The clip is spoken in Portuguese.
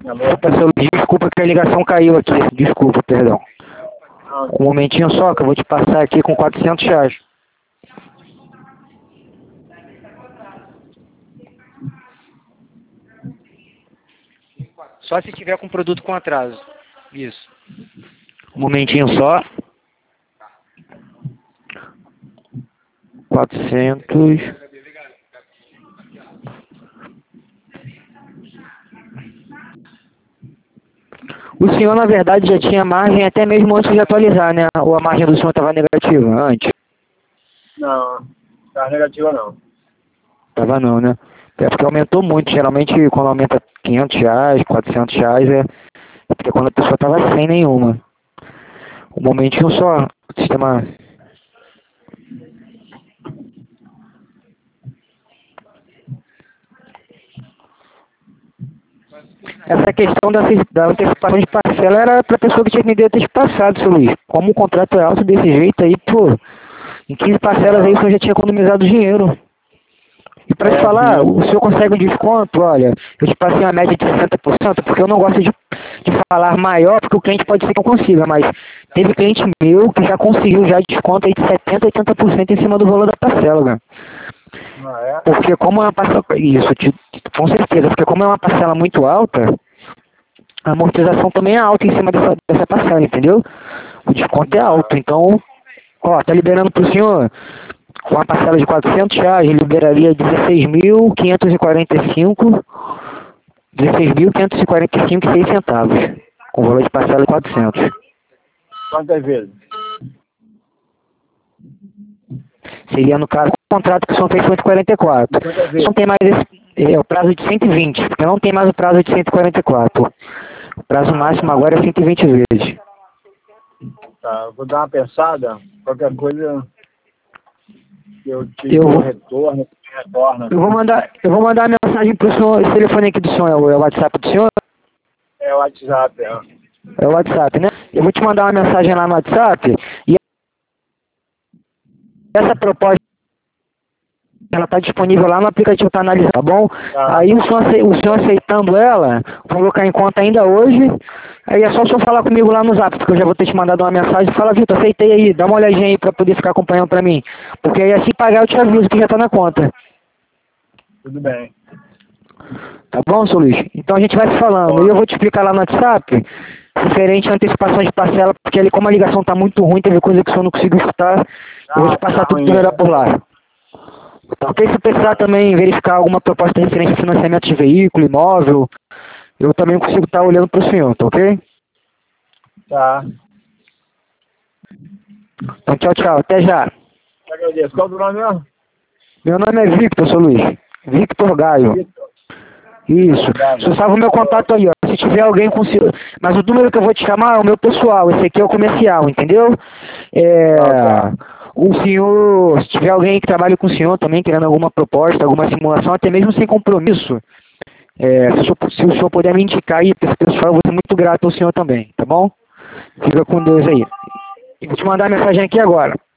Alô? Opa, seu Luiz, desculpa que a ligação caiu aqui. Desculpa, perdão. Um momentinho só que eu vou te passar aqui com R$ 400. Só se tiver com produto com atraso. Isso. Um momentinho só. 400. O senhor, na verdade, já tinha margem até mesmo antes de atualizar, né? Ou a margem do senhor estava negativa antes? Não, tá negativa não. Tava não, né? É porque aumentou muito. Geralmente, quando aumenta R$ 500, R$ 400, é porque quando a pessoa tava sem nenhuma. Um momentinho só, o sistema... Essa questão da antecipação de parcela era para a pessoa que tinha que vender antecipado, seu Luiz. Como o contrato é alto desse jeito aí, pô, em 15 parcelas aí o senhor já tinha economizado dinheiro. E para te falar, o senhor consegue um desconto? Olha, eu te passei uma média de 60%, porque eu não gosto de falar maior, porque o cliente pode ser que não consiga, mas teve cliente meu que já conseguiu já desconto aí de 70%, 80% em cima do valor da parcela, cara. Ah, é? Porque como é uma parcela... Isso, com certeza, porque como é uma parcela muito alta, a amortização também é alta em cima dessa parcela, entendeu? O desconto é alto, então, ó, tá liberando pro senhor, com uma parcela de R$ 400, liberaria 16.545, 16.545,06 centavos, com valor de parcela de 400. Quantas vezes? Seria, no caso, o contrato que o senhor fez 144. Quantas vezes? Não tem mais o prazo de 120, porque não tem mais o prazo de 144. O prazo máximo agora é 120 vezes. Tá, eu vou dar uma pensada, qualquer coisa eu te Eu vou- retorno. Eu vou mandar uma mensagem pro senhor. Esse telefone aqui do senhor é o WhatsApp do senhor? É o WhatsApp, é. É o WhatsApp, né? Eu vou te mandar uma mensagem lá no WhatsApp e essa proposta ela está disponível lá no aplicativo para analisar, tá bom? Tá. Aí o senhor aceitando ela, vou colocar em conta ainda hoje. Aí é só o senhor falar comigo lá no Zap, porque eu já vou ter te mandado uma mensagem. Fala, Vitor, aceitei aí, dá uma olhadinha aí para poder ficar acompanhando para mim. Porque aí assim pagar eu te aviso que já está na conta. Tudo bem. Tá bom, seu Luiz? Então a gente vai se falando. E eu vou te explicar lá no WhatsApp, referente à antecipação de parcela, porque ali como a ligação tá muito ruim, teve coisa que o senhor não conseguiu escutar, eu vou te passar tudo que melhor por lá. Tá ok? Se precisar também verificar alguma proposta referente a financiamento de veículo, imóvel, eu também consigo estar olhando para o senhor, tá ok? Tá. Então tchau, tchau. Até já. Eu agradeço. Qual é o nome mesmo? Meu nome é Victor, seu Luiz. Victor Gaio. Vitor. Isso. Você salva o meu contato aí, ó. Se tiver alguém com... Mas o número que eu vou te chamar é o meu pessoal. Esse aqui é o comercial, entendeu? Tá. O senhor, se tiver alguém que trabalhe com o senhor também, querendo alguma proposta, alguma simulação, até mesmo sem compromisso, se o senhor puder me indicar aí, esse pessoal, eu vou ser muito grato ao senhor também, tá bom? Fica com Deus aí. Eu vou te mandar a mensagem aqui agora.